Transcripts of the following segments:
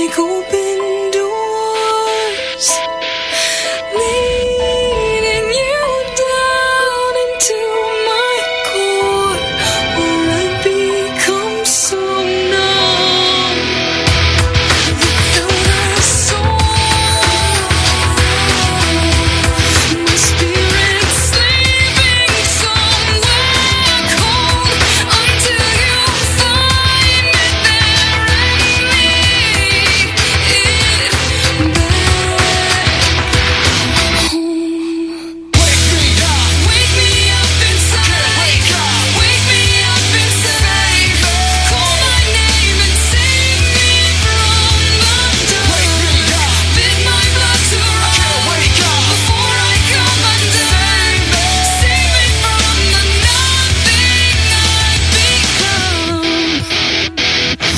like open doors, leading you down into my core, where I become so numb without a soul. My spirit sleeping somewhere cold until you find it there and lead it back home. Wake me up inside. Wake me up inside. Call my name and save me from the dark. Bid my blood to run before I come undone. Save me from the nothing I've become. Now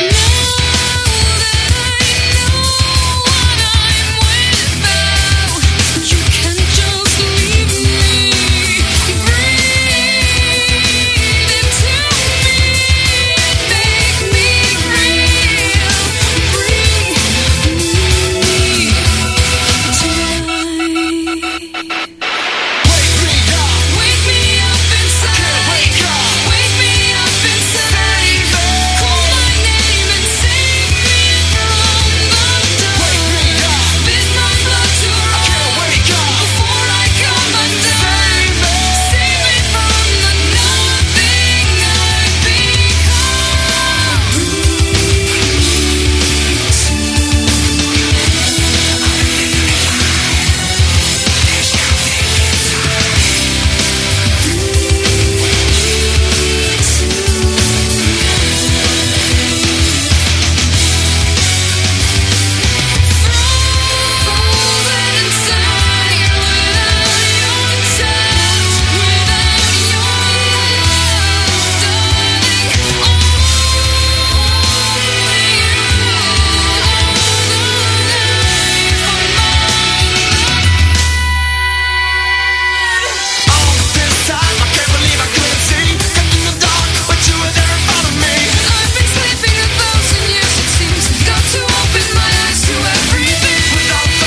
that I know what I'm without, you can't just leave me. Breathe into me, make me real. Bring me tonight. Wake me up inside. Wake me up inside. Call my name and save me from the dark. Bid my blood to run before I come undone. Save me from the nothing I've I've been sleeping 1,000 years, it seems. Got to open my eyes to everything. Bring me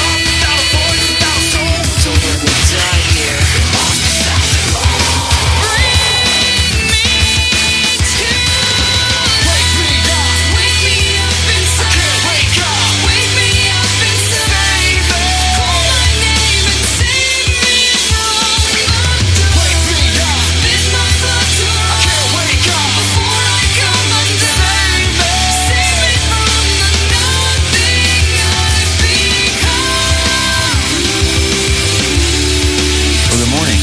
to Wake me up inside. Wake me up inside. Call my name and save me from the dark. Bid my blood to run before I come undone. Save me from the nothing I've become. Well, good morning.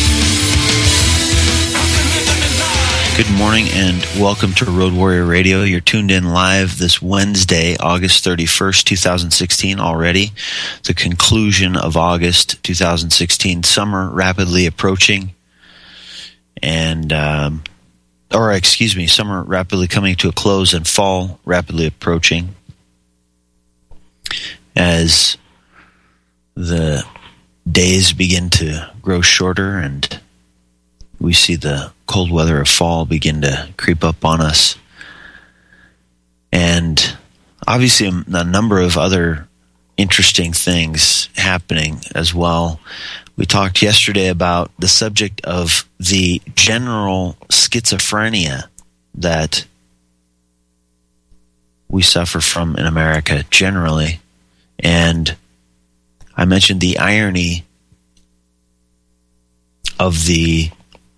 Good morning and welcome to Road Warrior Radio. You're tuned in live this Wednesday, August 31st, 2016 already. The conclusion of August 2016. Summer rapidly approaching and, summer rapidly coming to a close and fall rapidly approaching as the days begin to grow shorter and we see the cold weather of fall begin to creep up on us. And obviously a number of other interesting things happening as well. We talked yesterday about the subject of the general schizophrenia that we suffer from in America generally. And I mentioned the irony of the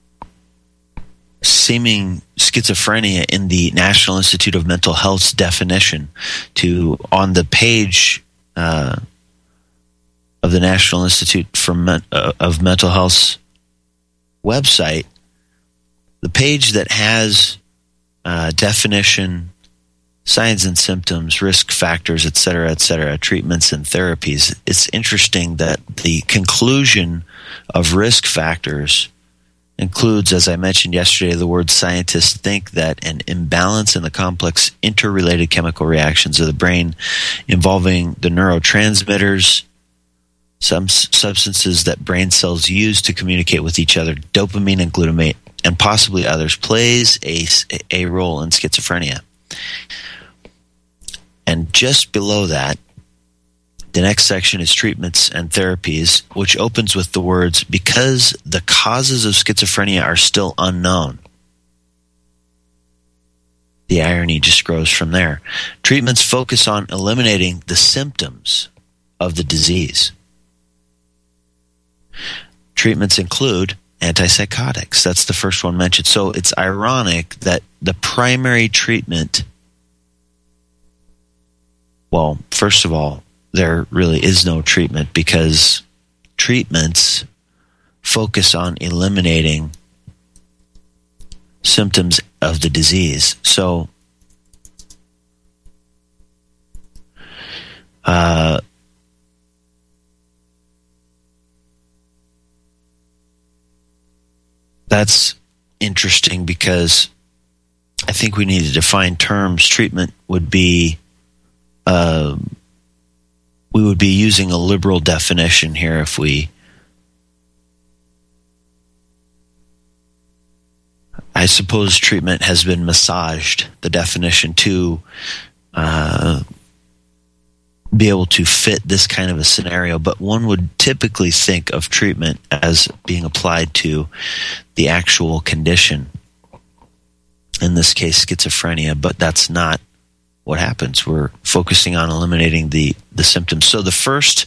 seeming schizophrenia in the National Institute of Mental Health's definition. On the page of the National Institute of Mental Health's website, the page that has definition, signs and symptoms, risk factors, etc., treatments and therapies, it's interesting that the conclusion of risk factors includes, as I mentioned yesterday, the word scientists think that an imbalance in the complex interrelated chemical reactions of the brain involving the neurotransmitters, some substances that brain cells use to communicate with each other, dopamine and glutamate, and possibly others, plays a role in schizophrenia. And just below that, the next section is treatments and therapies, which opens with the words, because the causes of schizophrenia are still unknown. The irony just grows from there. Treatments focus on eliminating the symptoms of the disease. Treatments include antipsychotics. That's the first one mentioned. So it's ironic that the primary treatment, well, first of all, there really is no treatment because treatments focus on eliminating symptoms of the disease. So, that's interesting because I think we need to define terms. Treatment would be, we would be using a liberal definition here if we, I suppose treatment has been massaged, the definition, to be able to fit this kind of a scenario, but one would typically think of treatment as being applied to the actual condition, in this case schizophrenia, but that's not what happens. We're focusing on eliminating the symptoms. So the first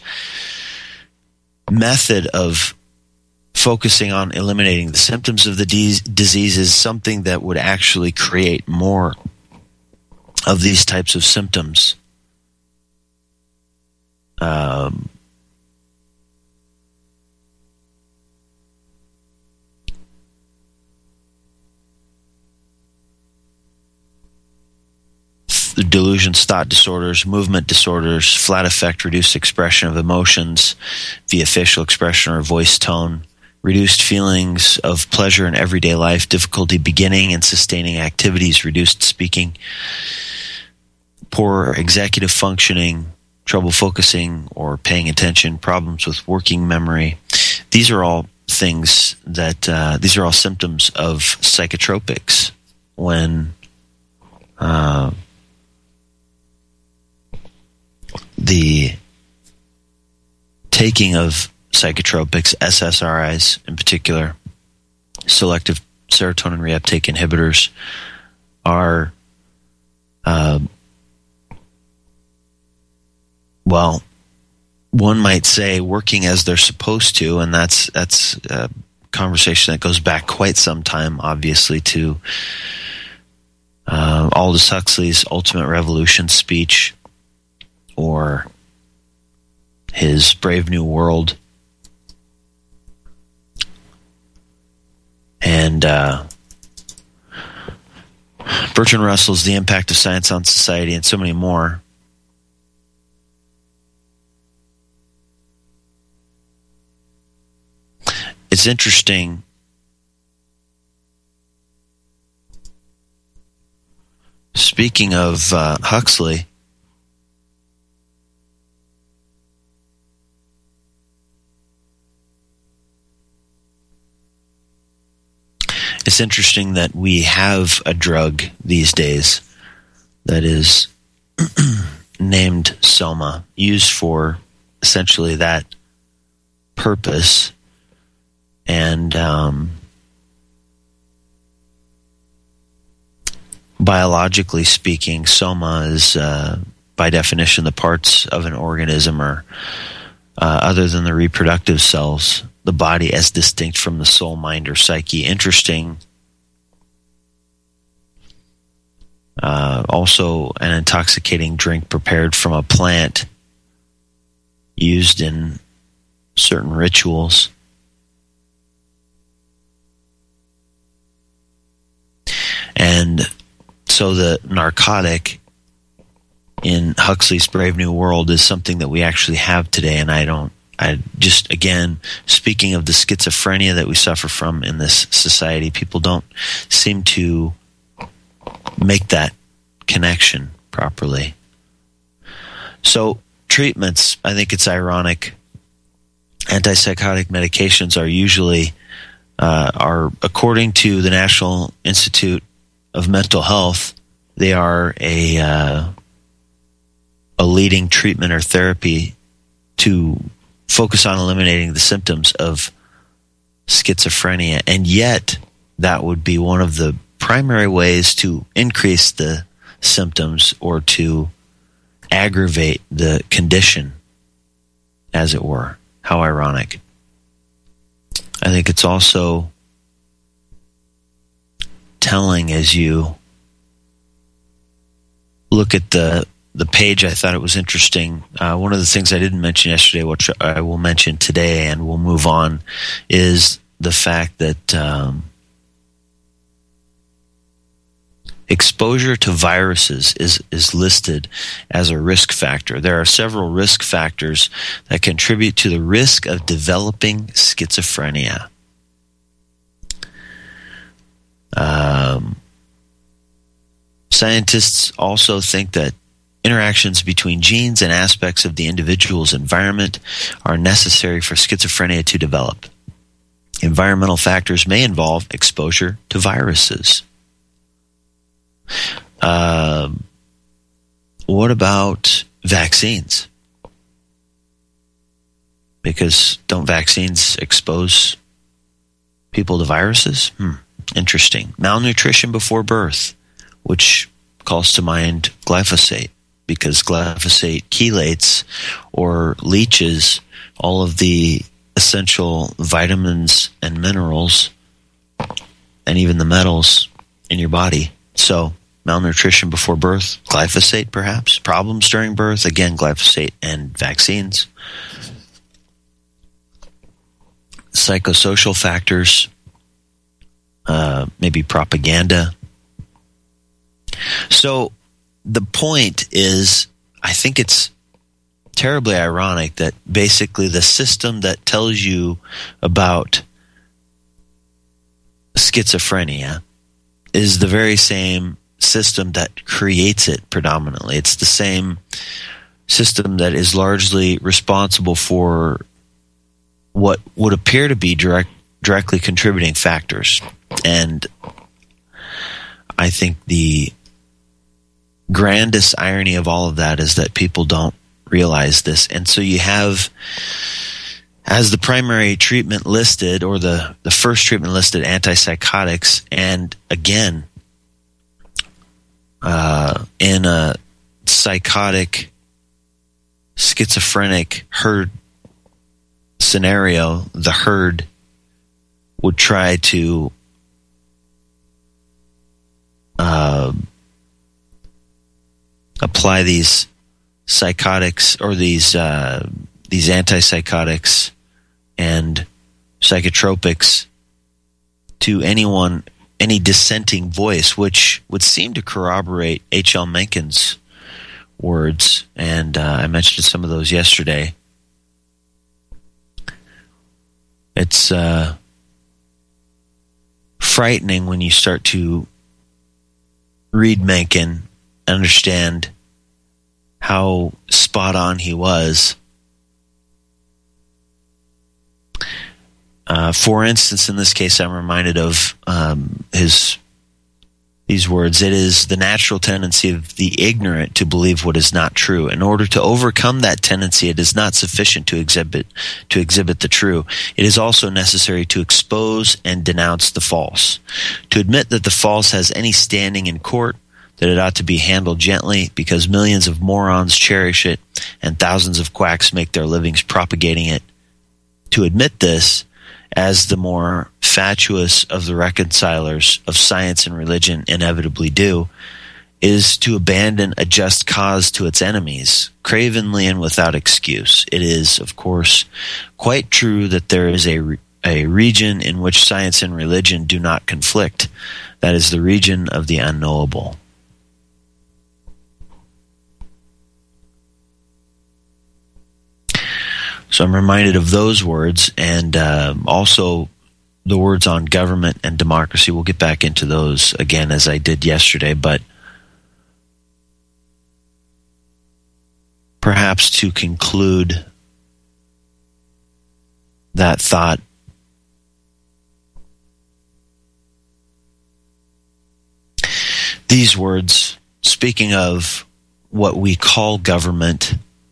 method of focusing on eliminating the symptoms of the disease is something that would actually create more of these types of symptoms. Delusions, thought disorders, movement disorders, flat affect, reduced expression of emotions via facial expression or voice tone, reduced feelings of pleasure in everyday life, difficulty beginning and sustaining activities, reduced speaking, poor executive functioning, trouble focusing or paying attention, problems with working memory. These are all things that, these are all symptoms of psychotropics when the taking of psychotropics, SSRIs in particular, selective serotonin reuptake inhibitors, are, well, one might say working as they're supposed to, and that's a conversation that goes back quite some time, obviously, to Aldous Huxley's Ultimate Revolution speech, or his Brave New World, and Bertrand Russell's The Impact of Science on Society, and so many more. It's interesting. Speaking of Huxley, it's interesting that we have a drug these days that is named Soma, used for essentially that purpose. And biologically speaking, Soma is, by definition, the parts of an organism are other than the reproductive cells, the body as distinct from the soul, mind, or psyche. Interesting. Also, an intoxicating drink prepared from a plant used in certain rituals. And so the narcotic in Huxley's Brave New World is something that we actually have today, and I just, again, speaking of the schizophrenia that we suffer from in this society, people don't seem to make that connection properly. So treatments, I think it's ironic. Antipsychotic medications are usually, are according to the National Institute of Mental Health, they are leading treatment or therapy to focus on eliminating the symptoms of schizophrenia. And yet, that would be one of the primary ways to increase the symptoms or to aggravate the condition, as it were. How ironic. I think it's also telling as you look at the page. I thought it was interesting. One of the things I didn't mention yesterday, which I will mention today and we'll move on, is the fact that exposure to viruses is listed as a risk factor. There are several risk factors that contribute to the risk of developing schizophrenia. Scientists also think that interactions between genes and aspects of the individual's environment are necessary for schizophrenia to develop. Environmental factors may involve exposure to viruses. What about vaccines? Because don't vaccines expose people to viruses? Interesting. Malnutrition before birth, which calls to mind glyphosate, because glyphosate chelates or leaches all of the essential vitamins and minerals and even the metals in your body. So malnutrition before birth, glyphosate perhaps. Problems during birth, again, glyphosate and vaccines. Psychosocial factors, maybe propaganda. So the point is, I think it's terribly ironic that basically the system that tells you about schizophrenia is the very same system that creates it predominantly. It's the same system that is largely responsible for what would appear to be directly contributing factors. And I think the grandest irony of all of that is that people don't realize this. And so you have, as the primary treatment listed, or the first treatment listed, antipsychotics. And again, in a psychotic, schizophrenic herd scenario, the herd would try to apply these psychotics or these antipsychotics and psychotropics to any dissenting voice, which would seem to corroborate H.L. Mencken's words, and I mentioned some of those yesterday. It's frightening when you start to read Mencken and understand how spot on he was. For instance, in this case, I'm reminded of these words: "It is the natural tendency of the ignorant to believe what is not true. In order to overcome that tendency, it is not sufficient to exhibit the true. It is also necessary to expose and denounce the false. To admit that the false has any standing in court, that it ought to be handled gently, because millions of morons cherish it and thousands of quacks make their livings propagating it. To admit this, as the more fatuous of the reconcilers of science and religion inevitably do, is to abandon a just cause to its enemies, cravenly and without excuse. It is, of course, quite true that there is a region in which science and religion do not conflict. That is the region of the unknowable." So I'm reminded of those words, and also the words on government and democracy. We'll get back into those again as I did yesterday, but perhaps to conclude that thought, these words, speaking of what we call government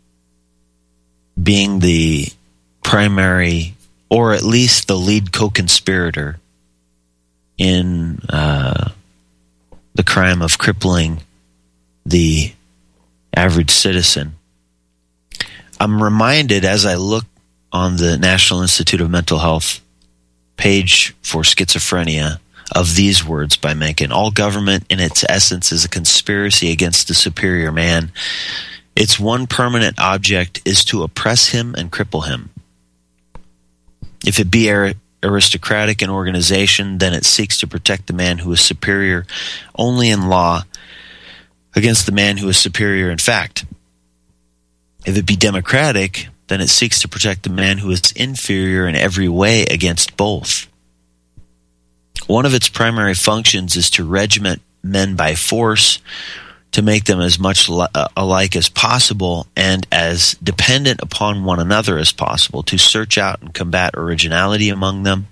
being the primary, or at least the lead co-conspirator in the crime of crippling the average citizen. I'm reminded as I look on the National Institute of Mental Health page for schizophrenia of these words by Mencken. All government in its essence is a conspiracy against the superior man. Its one permanent object is to oppress him and cripple him. If it be aristocratic in organization, then it seeks to protect the man who is superior only in law against the man who is superior in fact. If it be democratic, then it seeks to protect the man who is inferior in every way against both. One of its primary functions is to regiment men by force, to make them as much alike as possible and as dependent upon one another as possible, to search out and combat originality among them.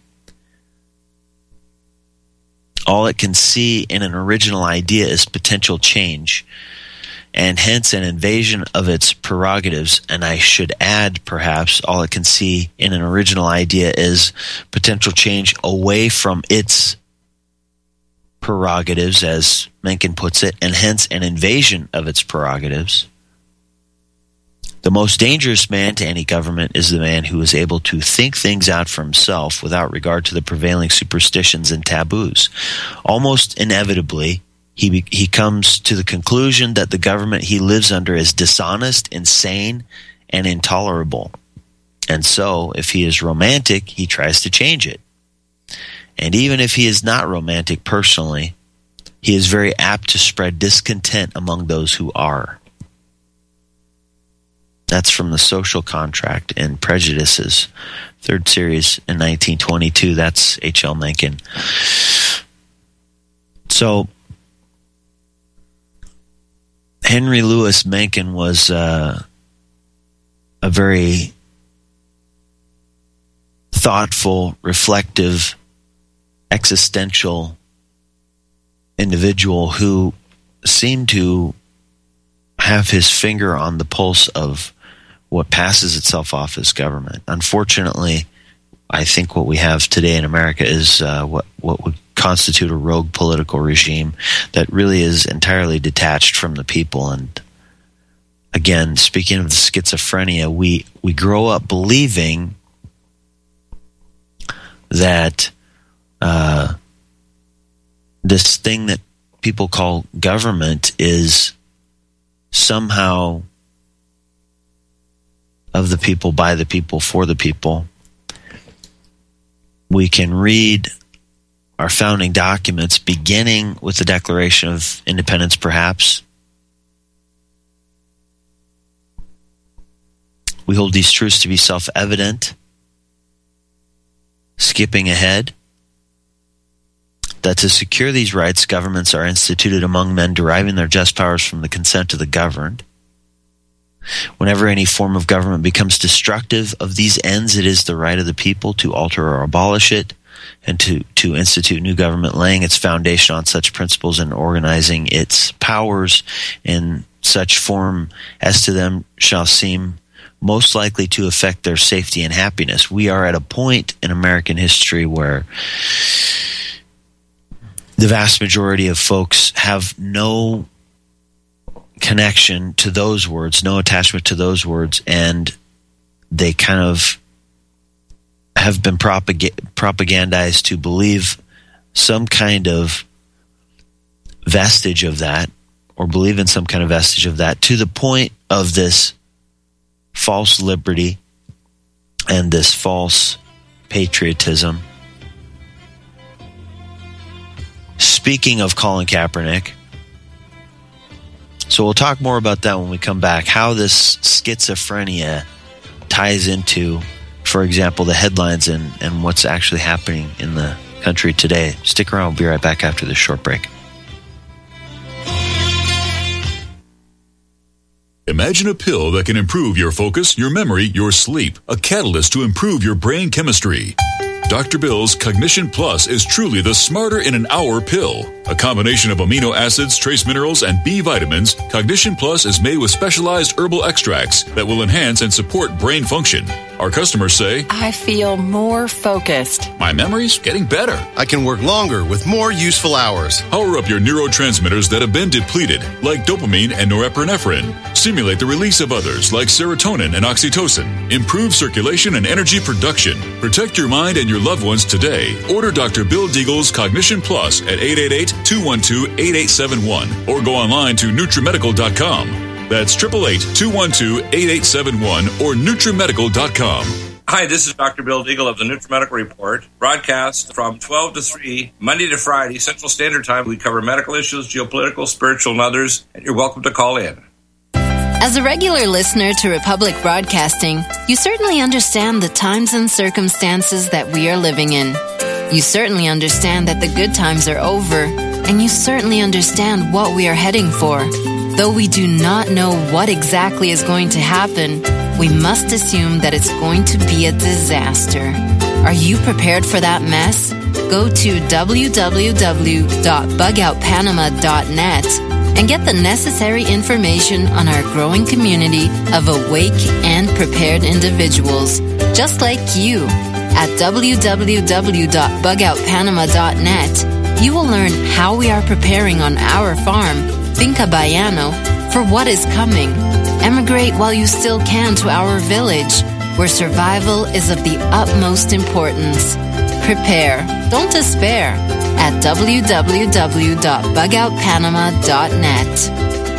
All it can see in an original idea is potential change, and hence an invasion of its prerogatives. And I should add, perhaps, all it can see in an original idea is potential change away from its prerogatives, as Mencken puts it, and hence an invasion of its prerogatives. The most dangerous man to any government is the man who is able to think things out for himself without regard to the prevailing superstitions and taboos. Almost inevitably, he comes to the conclusion that the government he lives under is dishonest, insane, and intolerable. And so, if he is romantic, he tries to change it. And even if he is not romantic personally, he is very apt to spread discontent among those who are. That's from The Social Contract and Prejudices, third series in 1922. That's H.L. Mencken. So, Henry Louis Mencken was a very thoughtful, reflective, existential individual who seemed to have his finger on the pulse of what passes itself off as government. Unfortunately, I think what we have today in America is what would constitute a rogue political regime that really is entirely detached from the people. And again, speaking of the schizophrenia, we grow up believing that this thing that people call government is somehow of the people, by the people, for the people. We can read our founding documents, beginning with the Declaration of Independence, perhaps. We hold these truths to be self-evident. Skipping ahead, that to secure these rights, governments are instituted among men deriving their just powers from the consent of the governed. Whenever any form of government becomes destructive of these ends, it is the right of the people to alter or abolish it, and to institute new government, laying its foundation on such principles and organizing its powers in such form as to them shall seem most likely to affect their safety and happiness. We are at a point in American history where the vast majority of folks have no connection to those words, no attachment to those words, and they kind of have been propagandized to believe some kind of vestige of that, or believe in some kind of vestige of that, to the point of this false liberty and this false patriotism. Speaking of Colin Kaepernick, so we'll talk more about that when we come back, how this schizophrenia ties into, for example, the headlines and what's actually happening in the country today. Stick around. We'll be right back after this short break. Imagine a pill that can improve your focus, your memory, your sleep. A catalyst to improve your brain chemistry. Dr. Bill's Cognition Plus is truly the smarter in an hour pill. A combination of amino acids, trace minerals, and B vitamins, Cognition Plus is made with specialized herbal extracts that will enhance and support brain function. Our customers say, I feel more focused. my memory's getting better. I can work longer with more useful hours. Power up your neurotransmitters that have been depleted, like dopamine and norepinephrine. Stimulate the release of others, like serotonin and oxytocin. Improve circulation and energy production. Protect your mind and your loved ones today. Order Dr. Bill Deagle's Cognition Plus at 888-212-8871 or go online to NutriMedical.com. That's 888-212-8871 or NutriMedical.com. Hi, this is Dr. Bill Deagle of the NutriMedical Report, broadcast from 12 to 3, Monday to Friday, Central Standard Time. We cover medical issues, geopolitical, spiritual, and others, and you're welcome to call in. As a regular listener to Republic Broadcasting, you certainly understand the times and circumstances that we are living in. You certainly understand that the good times are over, and you certainly understand what we are heading for. Though we do not know what exactly is going to happen, we must assume that it's going to be a disaster. Are you prepared for that mess? Go to www.bugoutpanama.net and get the necessary information on our growing community of awake and prepared individuals, just like you. At www.bugoutpanama.net, you will learn how we are preparing on our farm, Finca Baiano, for what is coming. Emigrate while you still can to our village, where survival is of the utmost importance. Prepare, don't despair, at www.bugoutpanama.net.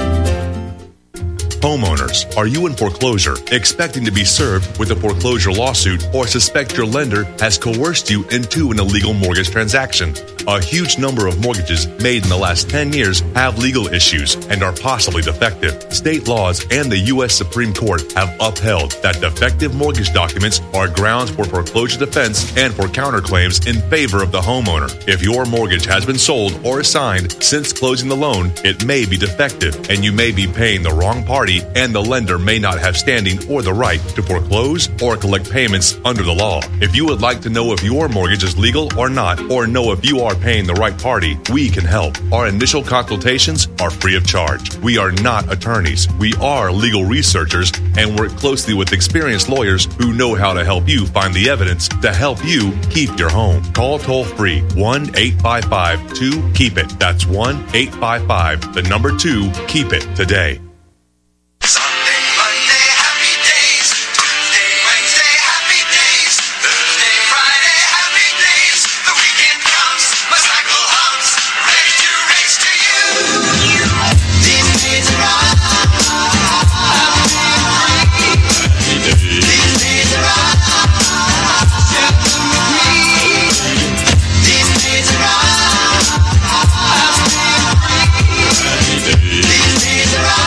Homeowners, are you in foreclosure, expecting to be served with a foreclosure lawsuit, or suspect your lender has coerced you into an illegal mortgage transaction? A huge number of mortgages made in the last 10 years have legal issues and are possibly defective. State laws and the U.S. Supreme Court have upheld that defective mortgage documents are grounds for foreclosure defense and for counterclaims in favor of the homeowner. If your mortgage has been sold or assigned since closing the loan, it may be defective and you may be paying the wrong party, and the lender may not have standing or the right to foreclose or collect payments under the law. If you would like to know if your mortgage is legal or not, or know if you are paying the right party, we can help. Our initial consultations are free of charge. We are not attorneys. We are legal researchers and work closely with experienced lawyers who know how to help you find the evidence to help you keep your home. Call toll-free 1-855-2-KEEP-IT. That's 1-855-2-KEEP-IT today. Sunday, Monday, happy days. Tuesday, Wednesday, happy days. Thursday, Friday, happy days. The weekend comes, my cycle hums, ready to race to you. These days are These days are These days are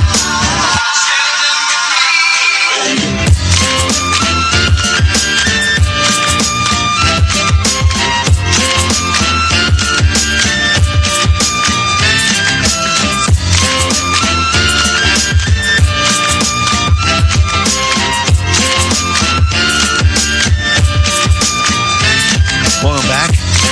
Welcome back.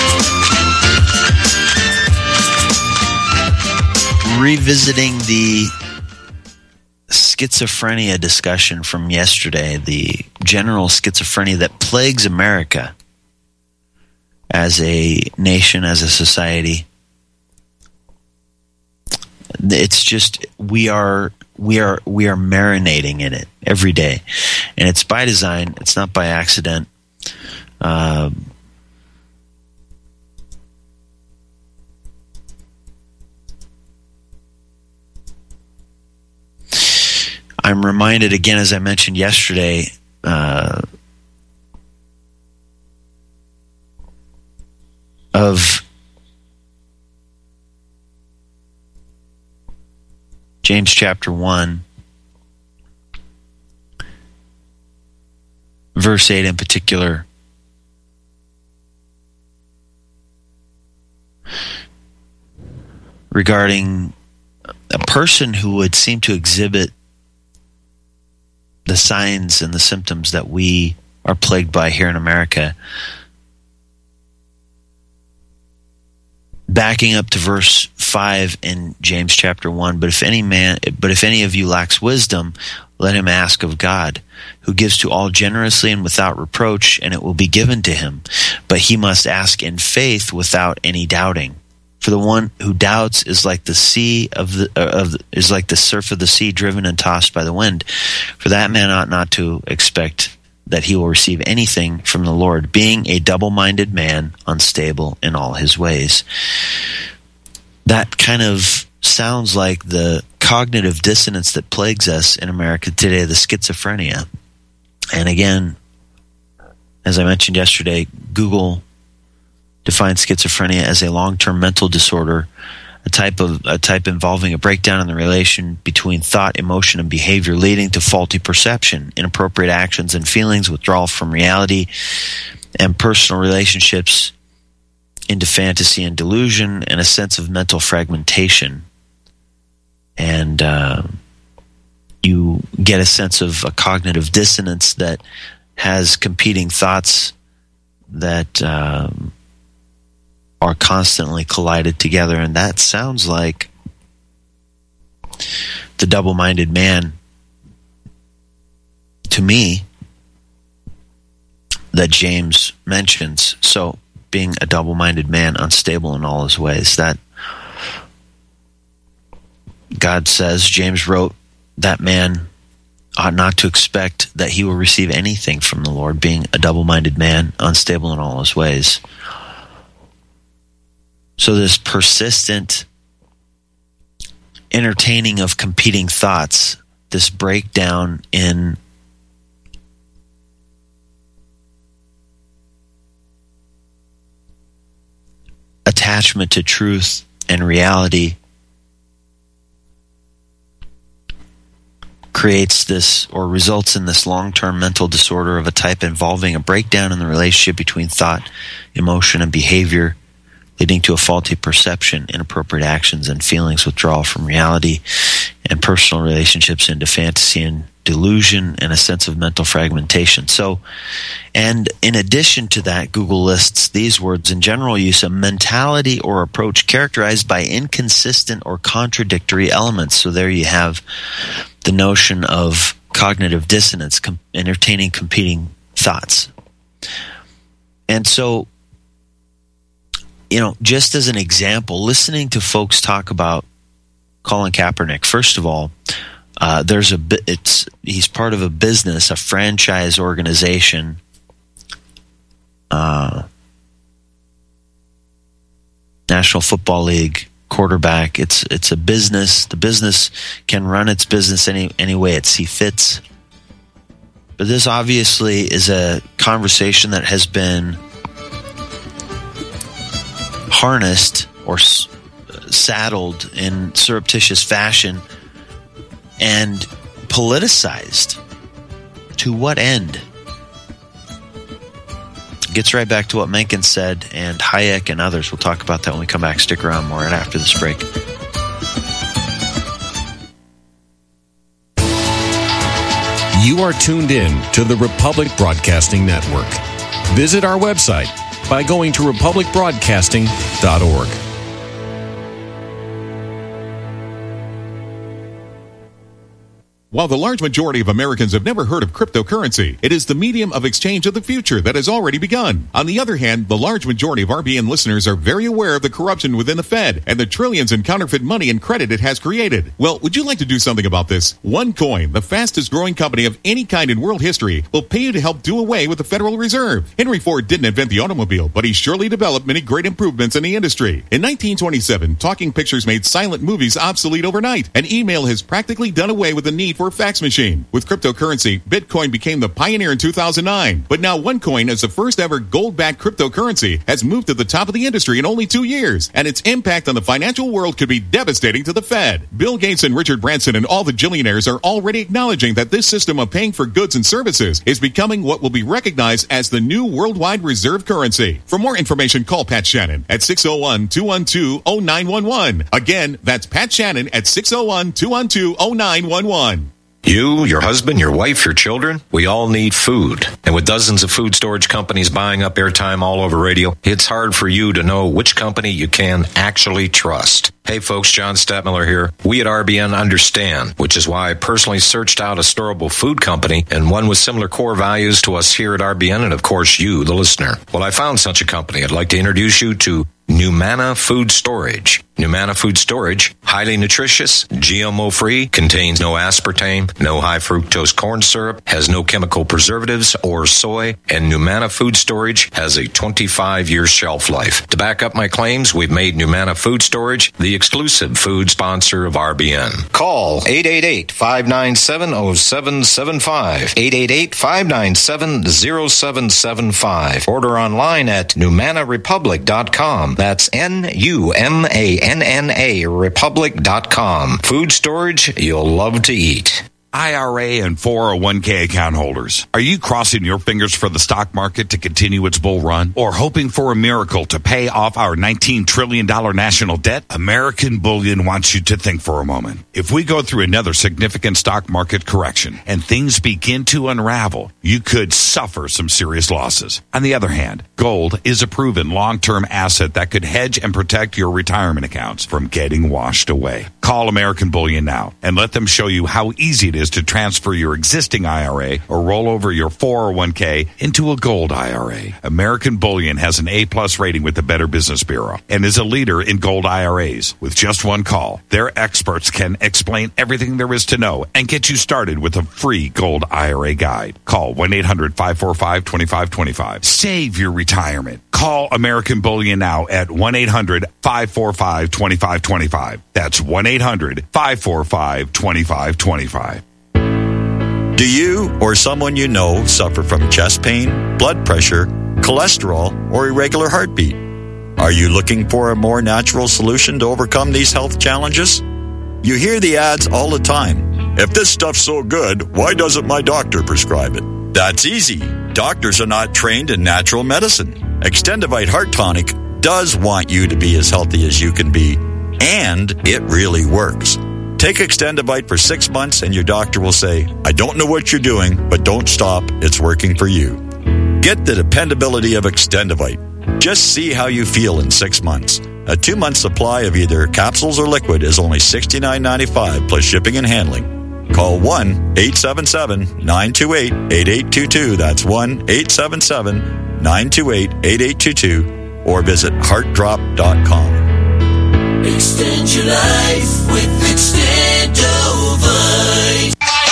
Revisiting the schizophrenia discussion from yesterday, the general schizophrenia that plagues America as a nation, as a society. It's just we are marinating in it every day, and it's by design. It's not by accident. I'm reminded again, as I mentioned yesterday, of James chapter 1, verse 8 in particular. Regarding a person who would seem to exhibit the signs and the symptoms that we are plagued by here in America, backing up to verse 5 in James chapter 1, but if any of you lacks wisdom, let him ask of God, who gives to all generously and without reproach, and it will be given to him. But he must ask in faith without any doubting. For the one who doubts is like the surf of the sea, driven and tossed by the wind. For that man ought not to expect that he will receive anything from the Lord, being a double-minded man, unstable in all his ways. That kind of sounds like the cognitive dissonance that plagues us in America today, the schizophrenia. And again, as I mentioned yesterday, Google defines schizophrenia as a long-term mental disorder, a type involving a breakdown in the relation between thought, emotion, and behavior, leading to faulty perception, inappropriate actions and feelings, withdrawal from reality and personal relationships into fantasy and delusion, and a sense of mental fragmentation. And you get a sense of a cognitive dissonance that has competing thoughts that are constantly collided together, and that sounds like the double-minded man to me that James mentions. So being a double-minded man, unstable in all his ways, that God says, James wrote, that man ought not to expect that he will receive anything from the Lord, being a double-minded man, unstable in all his ways. So this persistent entertaining of competing thoughts, this breakdown in attachment to truth and reality, creates this, or results in this long-term mental disorder of a type involving a breakdown in the relationship between thought, emotion, and behavior, leading to a faulty perception, inappropriate actions and feelings, withdrawal from reality and personal relationships into fantasy and delusion, and a sense of mental fragmentation. So, and in addition to that, Google lists these words in general use: a mentality or approach characterized by inconsistent or contradictory elements. So there you have the notion of cognitive dissonance, entertaining competing thoughts. And so, just as an example, listening to folks talk about Colin Kaepernick, first of all, he's part of a business, a franchise organization, National Football League quarterback. It's a business. The business can run its business any way it sees fits. But this obviously is a conversation that has been harnessed or saddled in surreptitious fashion and politicized. To what end? Gets right back to what Mencken said, and Hayek and others. We'll talk about that when we come back. Stick around more right after this break. You are tuned in to the Republic Broadcasting Network. Visit our website by going to republicbroadcasting.org. While the large majority of Americans have never heard of cryptocurrency, it is the medium of exchange of the future that has already begun. On the other hand, the large majority of RBN listeners are very aware of the corruption within the Fed and the trillions in counterfeit money and credit it has created. Well, would you like to do something about this? OneCoin, the fastest growing company of any kind in world history, will pay you to help do away with the Federal Reserve. Henry Ford didn't invent the automobile, but he surely developed many great improvements in the industry. In 1927, talking pictures made silent movies obsolete overnight, and email has practically done away with the need for a fax machine. With cryptocurrency, Bitcoin became the pioneer in 2009. But now OneCoin, as the first ever gold-backed cryptocurrency, has moved to the top of the industry in only 2 years. And its impact on the financial world could be devastating to the Fed. Bill Gates and Richard Branson and all the Jillionaires are already acknowledging that this system of paying for goods and services is becoming what will be recognized as the new worldwide reserve currency. For more information, call Pat Shannon at 601-212-0911. Again, that's Pat Shannon at 601-212-0911. You, your husband, your wife, your children, we all need food. And with dozens of food storage companies buying up airtime all over radio, it's hard for you to know which company you can actually trust. Hey folks, John Stadtmiller here. We at RBN understand, which is why I personally searched out a storable food company and one with similar core values to us here at RBN and of course you, the listener. Well, I found such a company. I'd like to introduce you to Numana Food Storage. Numana Food Storage, highly nutritious, GMO-free, contains no aspartame, no high fructose corn syrup, has no chemical preservatives or soy, and Numana Food Storage has a 25-year shelf life. To back up my claims, we've made Numana Food Storage the exclusive food sponsor of RBN. Call 888-597-0775, 888-597-0775. Order online at NumanaRepublic.com. That's NUMANNA Republic.com. Food storage you'll love to eat. IRA and 401k account holders. Are you crossing your fingers for the stock market to continue its bull run? Or hoping for a miracle to pay off our $19 trillion national debt? American Bullion wants you to think for a moment. If we go through another significant stock market correction and things begin to unravel, you could suffer some serious losses. On the other hand, gold is a proven long-term asset that could hedge and protect your retirement accounts from getting washed away. Call American Bullion now and let them show you how easy it is to transfer your existing IRA or roll over your 401k into a gold IRA. American Bullion has an A-plus rating with the Better Business Bureau and is a leader in gold IRAs. With just one call, their experts can explain everything there is to know and get you started with a free gold IRA guide. Call 1-800-545-2525. Save your retirement. Call American Bullion now at 1-800-545-2525. That's 1-800-545-2525. Do you or someone you know suffer from chest pain, blood pressure, cholesterol, or irregular heartbeat? Are you looking for a more natural solution to overcome these health challenges? You hear the ads all the time. If this stuff's so good, why doesn't my doctor prescribe it? That's easy. Doctors are not trained in natural medicine. Extendivite Heart Tonic does want you to be as healthy as you can be, and it really works. Take Extendivite for 6 months and your doctor will say, I don't know what you're doing, but don't stop. It's working for you. Get the dependability of Extendivite. Just see how you feel in 6 months. A 2-month supply of either capsules or liquid is only $69.95 plus shipping and handling. Call 1-877-928-8822. That's 1-877-928-8822 or visit heartdrop.com. Extend your life with Extendovite.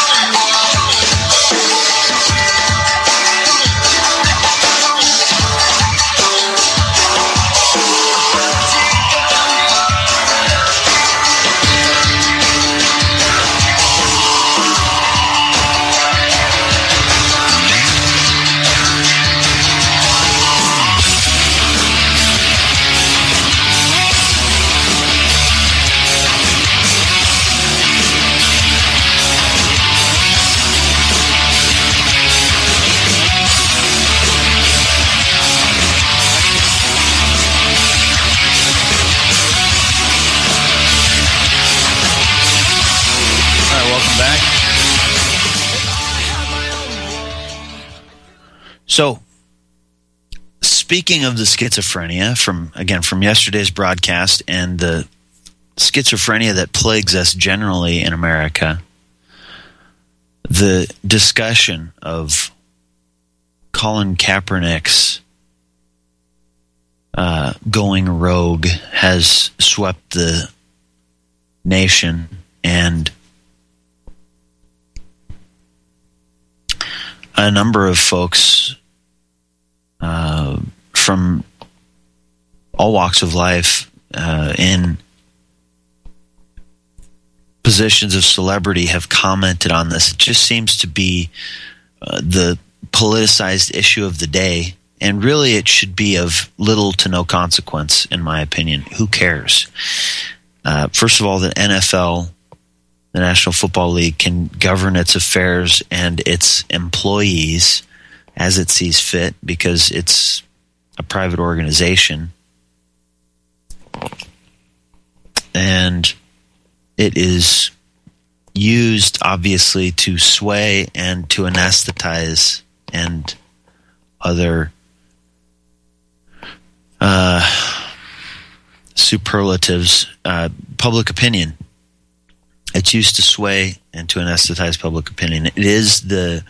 So, speaking of the schizophrenia from yesterday's broadcast and the schizophrenia that plagues us generally in America, the discussion of Colin Kaepernick's going rogue has swept the nation, and a number of folks from all walks of life in positions of celebrity have commented on this. It just seems to be the politicized issue of the day, and really it should be of little to no consequence, in my opinion. Who cares? First of all, the NFL, the National Football League, can govern its affairs and its employees as it sees fit because it's a private organization. And it is used, obviously, to sway and to anesthetize and other superlatives, public opinion. It's used to sway and to anesthetize public opinion. It is the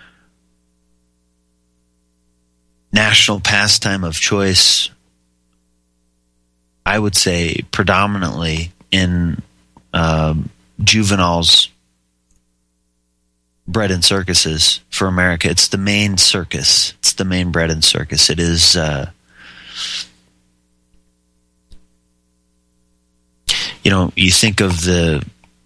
national pastime of choice, I would say, predominantly in juveniles' bread and circuses for America. It's the main circus. It's the main bread and circus. It is you think of the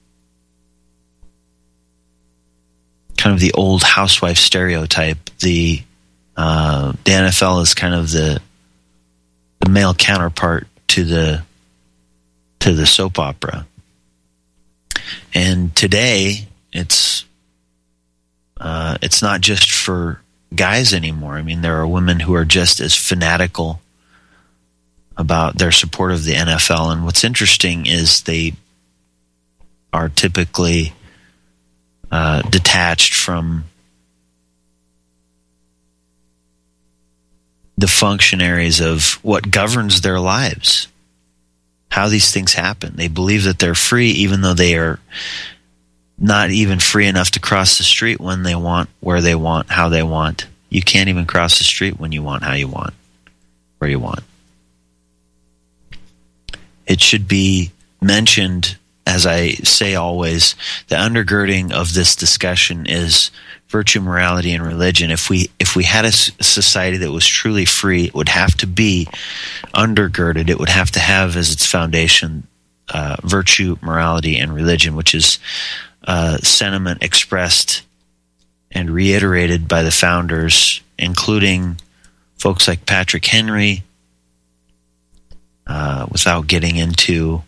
kind of the old housewife stereotype. The NFL is kind of the male counterpart to the soap opera. And today it's not just for guys anymore. I mean, there are women who are just as fanatical about their support of the NFL. And what's interesting is they are typically detached from the functionaries of what governs their lives, how these things happen. They believe that they're free, even though they are not even free enough to cross the street when they want, where they want, how they want. You can't even cross the street when you want, how you want, where you want. It should be mentioned, as I say always, the undergirding of this discussion is virtue, morality, and religion. If we had a society that was truly free, it would have to be undergirded. It would have to have as its foundation virtue, morality, and religion, which is sentiment expressed and reiterated by the founders, including folks like Patrick Henry, without getting into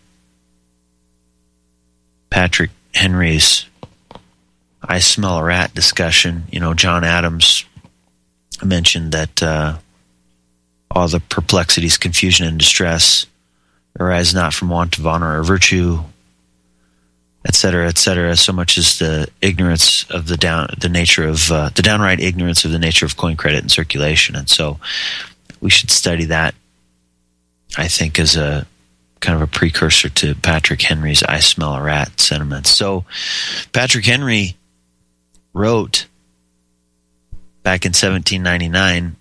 Patrick Henry's I smell a rat discussion. John Adams mentioned that all the perplexities, confusion, and distress arise not from want of honor or virtue, etc., etc., so much as the ignorance of the downright ignorance of the nature of coin, credit, and circulation. And so we should study that, I think, as a kind of a precursor to Patrick Henry's I smell a rat sentiments. So Patrick Henry wrote back in 1799,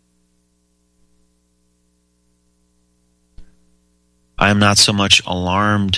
I am not so much alarmed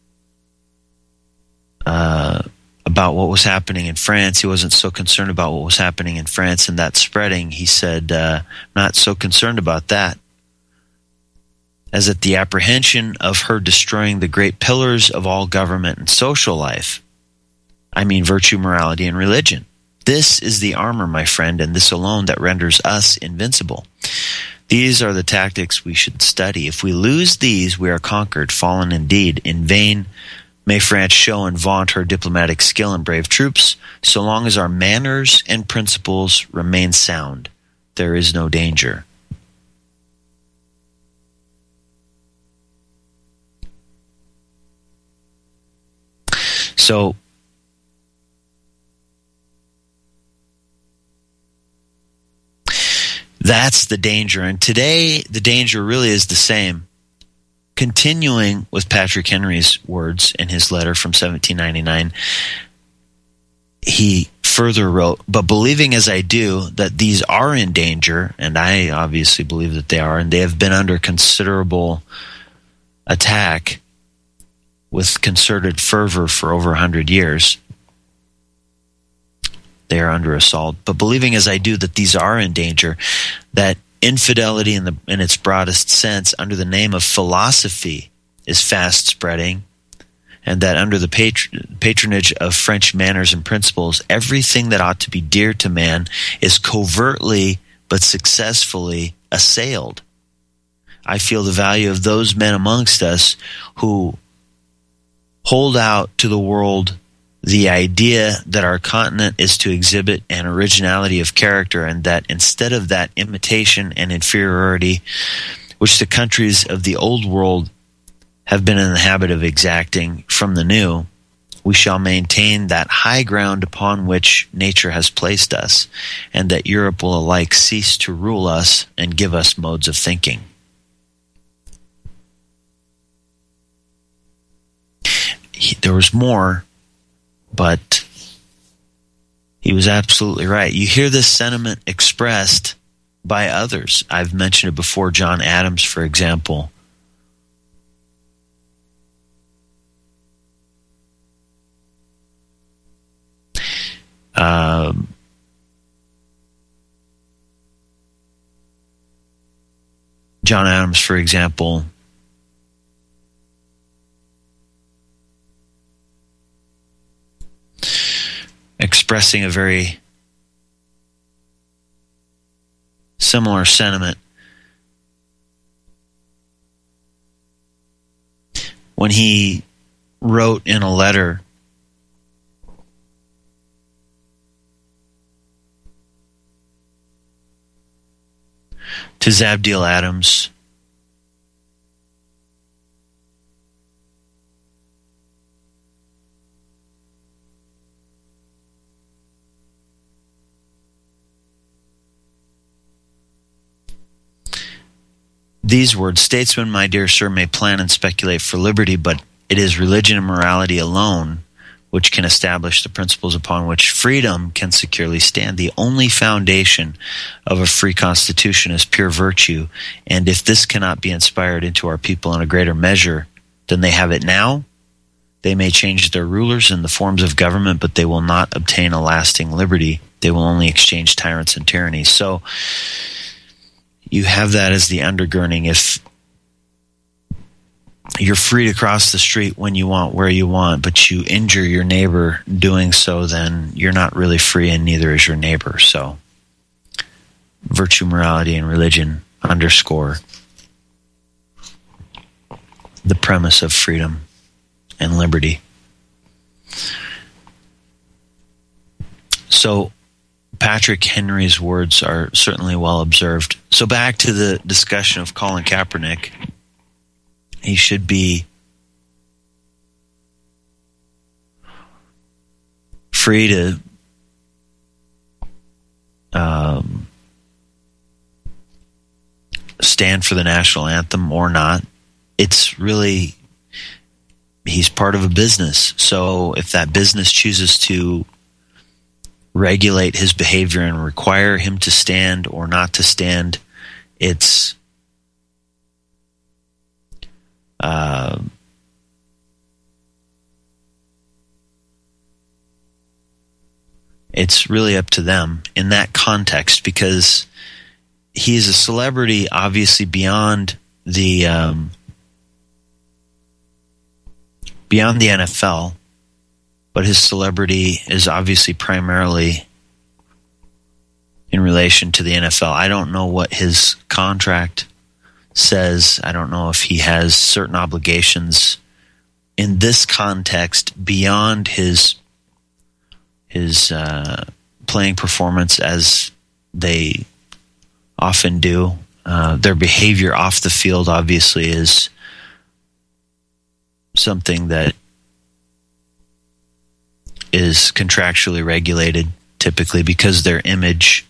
about what was happening in France. He wasn't so concerned about what was happening in France and that spreading. He said, not so concerned about that, as at the apprehension of her destroying the great pillars of all government and social life. I mean virtue, morality, and religion. This is the armor, my friend, and this alone that renders us invincible. These are the tactics we should study. If we lose these, we are conquered, fallen indeed. In vain may France show and vaunt her diplomatic skill and brave troops. So long as our manners and principles remain sound, there is no danger. So that's the danger. And today, the danger really is the same. Continuing with Patrick Henry's words in his letter from 1799, he further wrote, but believing as I do that these are in danger, and I obviously believe that they are, and they have been under considerable attack with concerted fervor for over 100 years. They are under assault. But believing as I do that these are in danger, that infidelity in its broadest sense under the name of philosophy is fast spreading, and that under the patronage of French manners and principles, everything that ought to be dear to man is covertly but successfully assailed. I feel the value of those men amongst us who hold out to the world the idea that our continent is to exhibit an originality of character, and that instead of that imitation and inferiority which the countries of the old world have been in the habit of exacting from the new, we shall maintain that high ground upon which nature has placed us, and that Europe will alike cease to rule us and give us modes of thinking. There was more, but he was absolutely right. You hear this sentiment expressed by others. I've mentioned it before. John Adams, for example. John Adams, for example, expressing a very similar sentiment when he wrote in a letter to Zabdiel Adams. These words, statesmen, my dear sir, may plan and speculate for liberty, but it is religion and morality alone which can establish the principles upon which freedom can securely stand. The only foundation of a free constitution is pure virtue, and if this cannot be inspired into our people in a greater measure than they have it now, they may change their rulers and the forms of government, but they will not obtain a lasting liberty. They will only exchange tyrants and tyranny. So you have that as the undergirding. If you're free to cross the street when you want, where you want, but you injure your neighbor doing so, then you're not really free, and neither is your neighbor. So virtue, morality, and religion underscore the premise of freedom and liberty. So Patrick Henry's words are certainly well observed. So back to the discussion of Colin Kaepernick. He should be free to stand for the national anthem or not. It's really, he's part of a business. So if that business chooses to regulate his behavior and require him to stand or not to stand, it's really up to them in that context, because he is a celebrity, obviously beyond the NFL, but his celebrity is obviously primarily in relation to the NFL. I don't know what his contract says. I don't know if he has certain obligations in this context beyond his playing performance, as they often do. Their behavior off the field obviously is something that is contractually regulated, typically because their image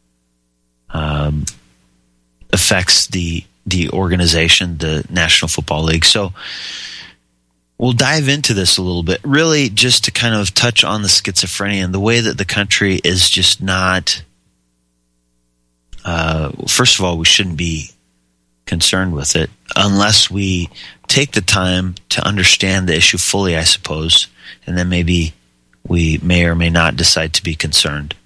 affects the organization, the National Football League. So we'll dive into this a little bit, really just to kind of touch on the schizophrenia and the way that the country is just not, first of all, we shouldn't be concerned with it unless we take the time to understand the issue fully, I suppose, and then maybe we may or may not decide to be concerned.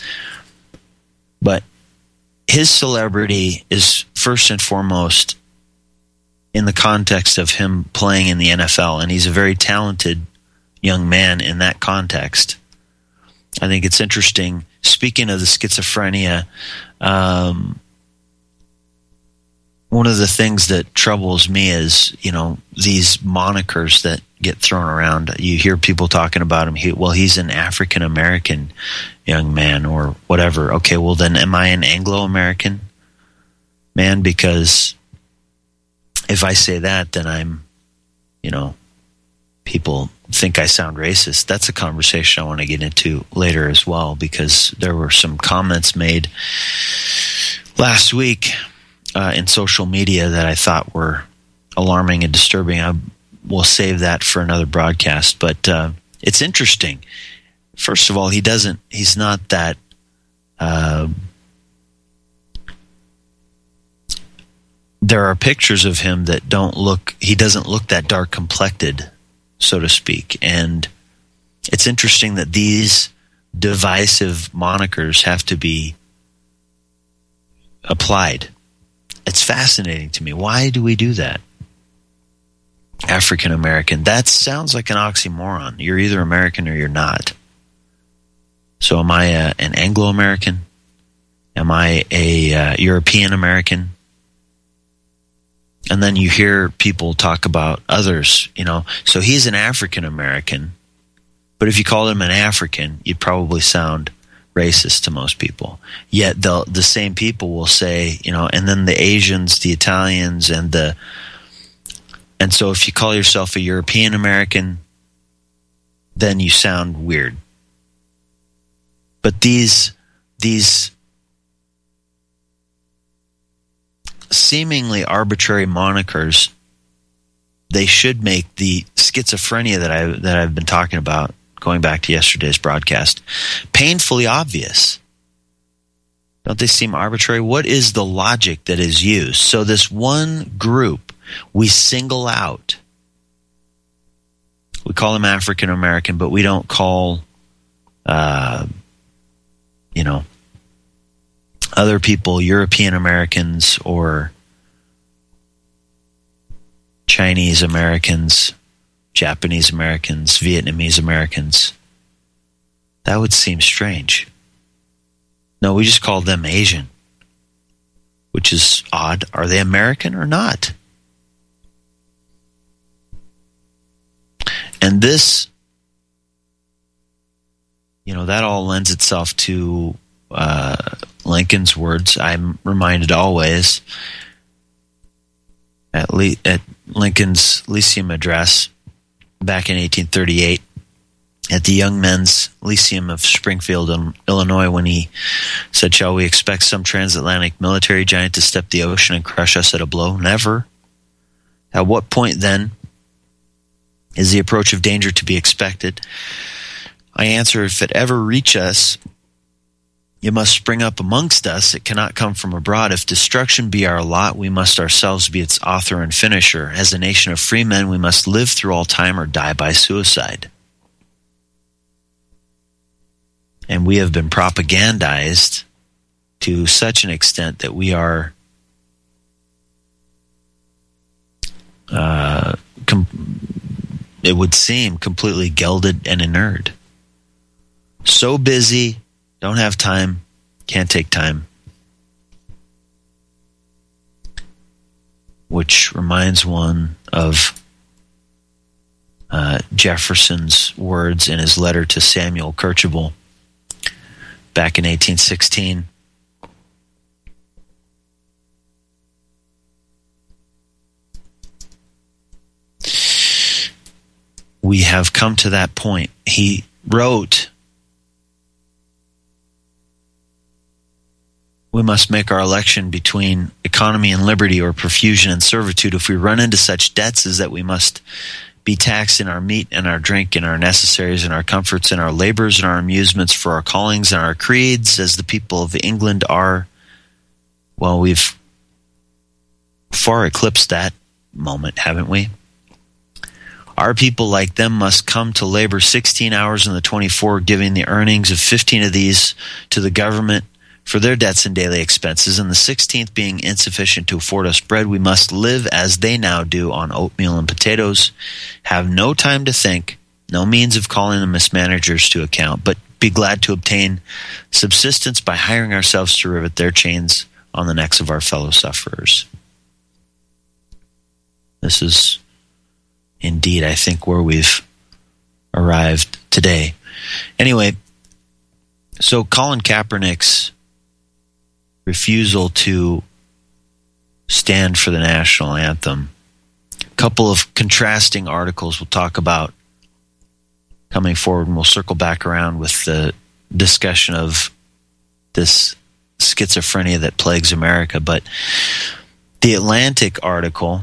But his celebrity is first and foremost in the context of him playing in the NFL, and he's a very talented young man in that context. I think it's interesting, speaking of the schizophrenia, one of the things that troubles me is, these monikers that get thrown around. You hear people talking about him. He's an African American young man or whatever. Okay, well then am I an Anglo-American man? Because if I say that, then I'm, people think I sound racist. That's a conversation I want to get into later as well, because there were some comments made last week in social media that I thought were alarming and disturbing. I will save that for another broadcast, but it's interesting. First of all, he's not that there are pictures of him that he doesn't look that dark complected, so to speak. And it's interesting that these divisive monikers have to be applied. It's fascinating to me. Why do we do that? African American. That sounds like an oxymoron. You're either American or you're not. So am I an Anglo-American? Am I a European American? And then you hear people talk about others, So he's an African American, but if you called him an African, you'd probably sound racist to most people. Yet the same people will say, and then the Asians, the Italians, and so if you call yourself a European American, then you sound weird. But these seemingly arbitrary monikers, they should make the schizophrenia that I've been talking about, going back to yesterday's broadcast, painfully obvious. Don't they seem arbitrary? What is the logic that is used? So this one group we single out. We call them African American, but we don't call other people European Americans or Chinese Americans, Japanese Americans, Vietnamese Americans. That would seem strange. No, we just call them Asian, which is odd. Are they American or not? And this, that all lends itself to Lincoln's words. I'm reminded always at Lincoln's Lyceum address back in 1838 at the Young Men's Lyceum of Springfield, Illinois, when he said, "Shall we expect some transatlantic military giant to step the ocean and crush us at a blow? Never. At what point, then, is the approach of danger to be expected? I answer, if it ever reach us, it must spring up amongst us. It cannot come from abroad. If destruction be our lot, we must ourselves be its author and finisher. As a nation of free men, we must live through all time or die by suicide." And we have been propagandized to such an extent that we are it would seem completely gelded and inert. So busy, don't have time, can't take time. Which reminds one of Jefferson's words in his letter to Samuel Kercheval back in 1816. We have come to that point. He wrote, "We must make our election between economy and liberty, or profusion and servitude. If we run into such debts as that we must be taxed in our meat and our drink, in our necessaries and our comforts, in our labors and our amusements, for our callings and our creeds, as the people of England are," well, we've far eclipsed that moment, haven't we? "Our people, like them, must come to labor 16 hours in the 24, giving the earnings of 15 of these to the government for their debts and daily expenses, and the 16th being insufficient to afford us bread, we must live as they now do on oatmeal and potatoes, have no time to think, no means of calling the mismanagers to account, but be glad to obtain subsistence by hiring ourselves to rivet their chains on the necks of our fellow sufferers." This is indeed, I think, where we've arrived today. Anyway, so Colin Kaepernick's refusal to stand for the national anthem A couple of contrasting articles we'll talk about coming forward, and we'll circle back around with the discussion of this schizophrenia that plagues America. But the Atlantic article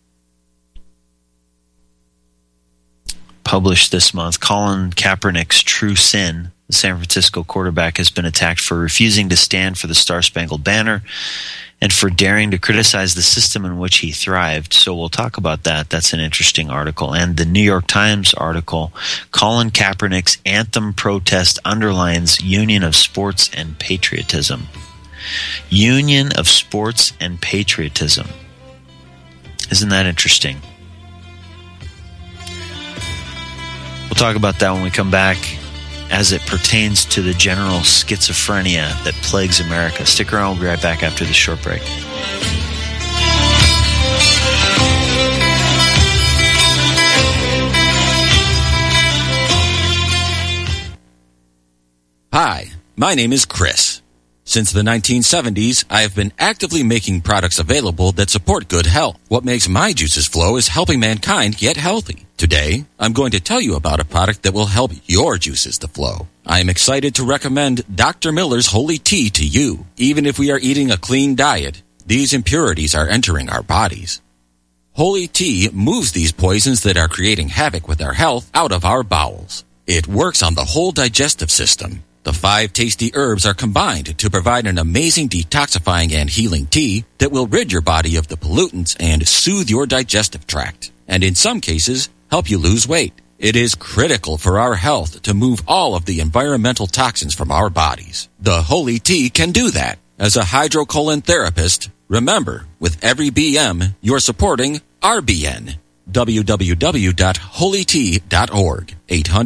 published this month, Colin Kaepernick's True Sin. The San Francisco quarterback has been attacked for refusing to stand for the Star-Spangled Banner and for daring to criticize the system in which he thrived. So we'll talk about that. That's an interesting article. And the New York Times article, Colin Kaepernick's anthem protest underlines union of sports and patriotism. Union of sports and patriotism. Isn't that interesting? We'll talk about that when we come back as it pertains to the general schizophrenia that plagues America. Stick around. We'll be right back after this short break. Hi, my name is Chris. Since the 1970s, I have been actively making products available that support good health. What makes my juices flow is helping mankind get healthy. Today, I'm going to tell you about a product that will help your juices to flow. I am excited to recommend Dr. Miller's Holy Tea to you. Even if we are eating a clean diet, these impurities are entering our bodies. Holy Tea moves these poisons that are creating havoc with our health out of our bowels. It works on the whole digestive system. The 5 tasty herbs are combined to provide an amazing detoxifying and healing tea that will rid your body of the pollutants and soothe your digestive tract, and in some cases, help you lose weight. It is critical for our health to move all of the environmental toxins from our bodies. The Holy Tea can do that. As a hydrocolon therapist, remember, with every BM, you're supporting RBN. www.holytea.org.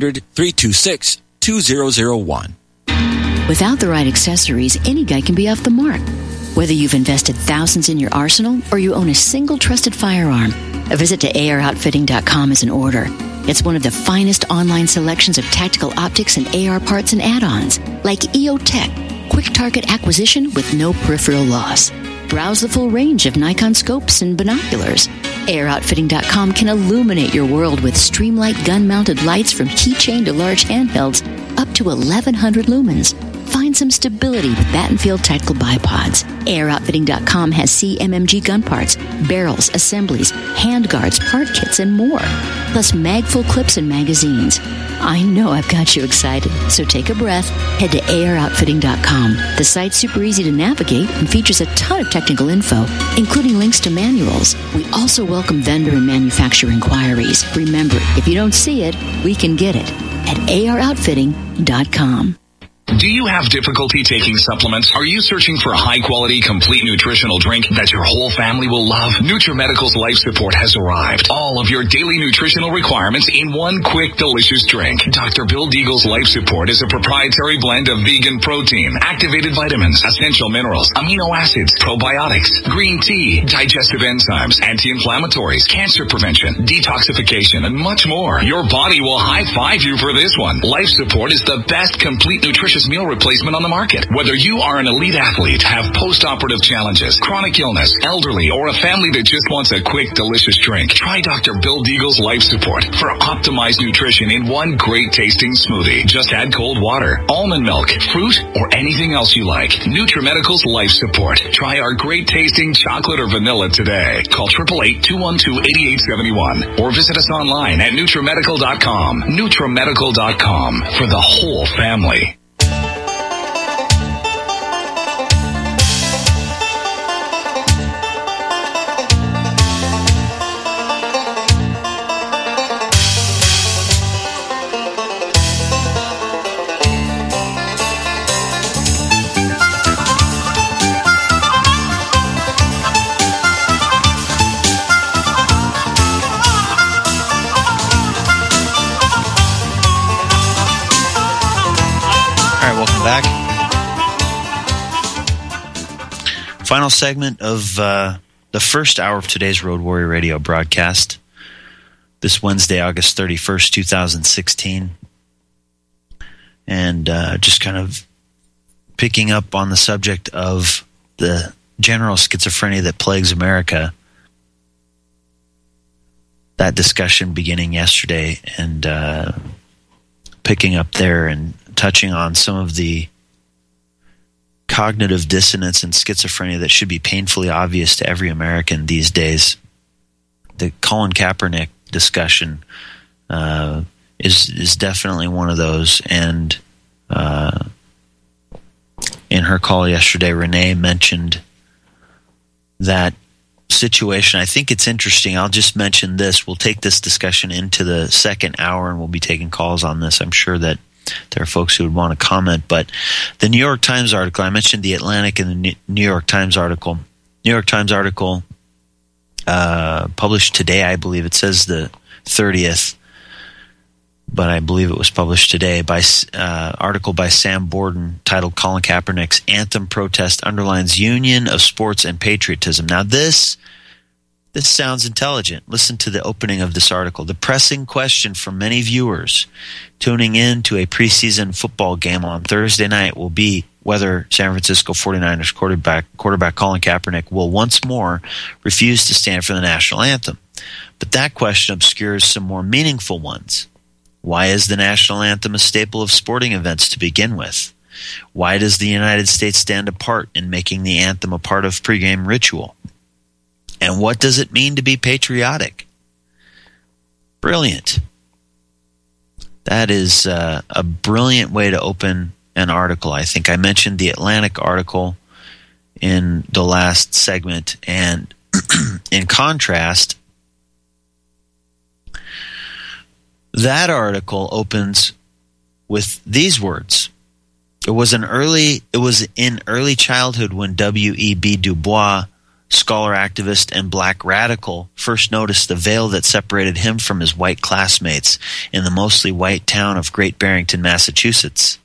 800-326-2001. Without the right accessories, any guy can be off the mark. Whether you've invested thousands in your arsenal or you own a single trusted firearm, a visit to AROutfitting.com is in order. It's one of the finest online selections of tactical optics and AR parts and add-ons, like EOTech, quick target acquisition with no peripheral loss. Browse the full range of Nikon scopes and binoculars. AROutfitting.com can illuminate your world with Streamlight gun-mounted lights from keychain to large handhelds up to 1,100 lumens. Find some stability with Battenfield Tactical Bipods. AROutfitting.com has CMMG gun parts, barrels, assemblies, handguards, part kits, and more. Plus mag-full clips and magazines. I know I've got you excited, so take a breath. Head to AROutfitting.com. The site's super easy to navigate and features a ton of technical info, including links to manuals. We also welcome vendor and manufacturer inquiries. Remember, if you don't see it, we can get it at AROutfitting.com. Do you have difficulty taking supplements? Are you searching for a high-quality, complete nutritional drink that your whole family will love? NutriMedical's Life Support has arrived. All of your daily nutritional requirements in one quick, delicious drink. Dr. Bill Deagle's Life Support is a proprietary blend of vegan protein, activated vitamins, essential minerals, amino acids, probiotics, green tea, digestive enzymes, anti-inflammatories, cancer prevention, detoxification, and much more. Your body will high-five you for this one. Life Support is the best complete nutritious meal replacement on the market. Whether you are an elite athlete, have post-operative challenges, chronic illness, elderly, or a family that just wants a quick, delicious drink, try Dr. Bill Deagle's Life Support for optimized nutrition in one great tasting smoothie. Just add cold water, almond milk, fruit, or anything else you like. NutriMedical's Life Support. Try our great tasting chocolate or vanilla today. Call 888-212-8871 or visit us online at NutriMedical.com. NutriMedical.com for the whole family. Back. Final segment of the first hour of today's Road Warrior Radio broadcast. This Wednesday, August 31st, 2016. And just kind of picking up on the subject of the general schizophrenia that plagues America. that discussion beginning yesterday and picking up there and touching on some of the cognitive dissonance and schizophrenia that should be painfully obvious to every American these days. The Colin Kaepernick discussion is definitely one of those. And in her call yesterday, Renee mentioned that situation. I think it's interesting. I'll just mention this. We'll take this discussion into the second hour, and we'll be taking calls on this. I'm sure that there are folks who would want to comment. But the New York Times article, I mentioned the Atlantic and the New York Times article. New York Times article published today, I believe. It says the 30th, but I believe it was published today, by article by Sam Borden titled Colin Kaepernick's Anthem Protest Underlines Union of Sports and Patriotism. Now this sounds intelligent. Listen to the opening of this article. The pressing question for many viewers tuning in to a preseason football game on Thursday night will be whether San Francisco 49ers quarterback Colin Kaepernick will once more refuse to stand for the national anthem. But that question obscures some more meaningful ones. Why is the national anthem a staple of sporting events to begin with? Why does the United States stand apart in making the anthem a part of pregame ritual? And what does it mean to be patriotic? Brilliant. That is a brilliant way to open an article. I think I mentioned the Atlantic article in the last segment, and in contrast, that article opens with these words. It was in early childhood when W.E.B. Du Bois, scholar, activist, and black radical, first noticed the veil that separated him from his white classmates in the mostly white town of Great Barrington, Massachusetts.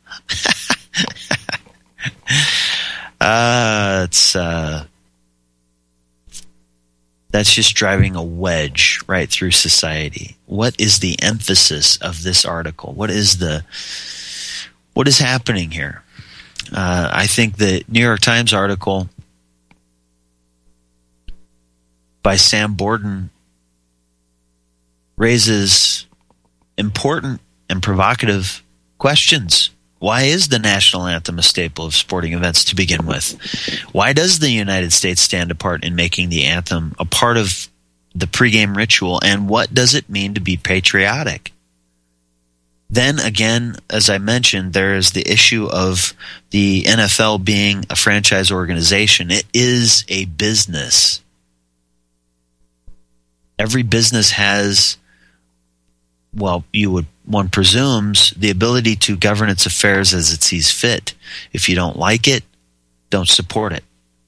That's just driving a wedge right through society. What is the emphasis of this article? What is happening here? I think the New York Times article by Sam Borden raises important and provocative questions. Why is the national anthem a staple of sporting events to begin with? Why does the United States stand apart in making the anthem a part of the pregame ritual? And what does it mean to be patriotic? Then again, as I mentioned, there is the issue of the NFL being a franchise organization. It is a business. Every business has, one presumes, the ability to govern its affairs as it sees fit. If you don't like it, don't support it.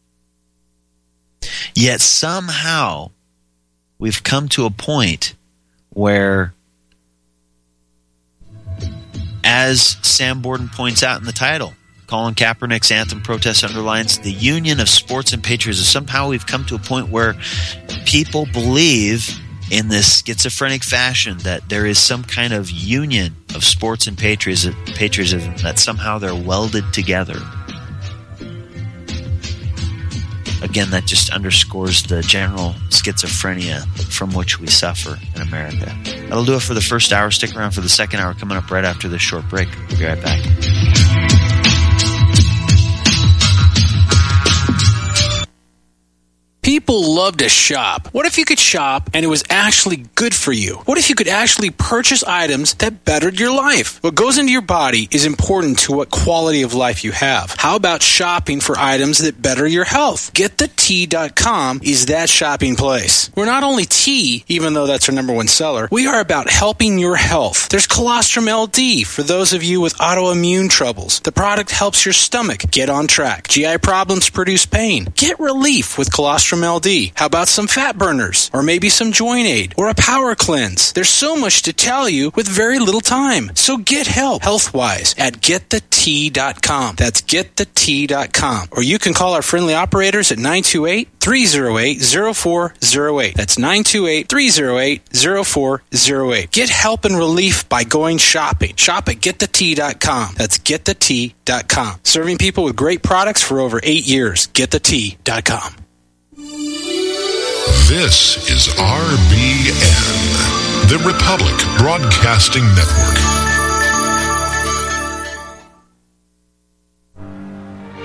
Yet somehow we've come to a point where, as Sam Borden points out in the title, Colin Kaepernick's anthem protest underlines the union of sports and patriotism. Somehow we've come to a point where people believe in this schizophrenic fashion that there is some kind of union of sports and patriotism, that somehow they're welded together. Again, that just underscores the general schizophrenia from which we suffer in America. That'll do it for the first hour. Stick around for the second hour coming up right after this short break. We'll be right back. People love to shop. What if you could shop and it was actually good for you? What if you could actually purchase items that bettered your life? What goes into your body is important to what quality of life you have. How about shopping for items that better your health? GetTheT.com is that shopping place. We're not only tea, even though that's our number one seller, we are about helping your health. There's Colostrum LD for those of you with autoimmune troubles. The product helps your stomach get on track. GI problems produce pain. Get relief with Colostrum LD. How about some fat burners? Or maybe some joint aid? Or a power cleanse? There's so much to tell you with very little time. So get help health-wise at GetTheT.com. That's GetTheT.com. Or you can call our friendly operators at 928-308-0408. That's 928-308-0408. Get help and relief by going shopping. Shop at GetTheT.com. That's GetTheT.com. Serving people with great products for over 8 years. GetTheT.com. This is RBN, the Republic Broadcasting Network.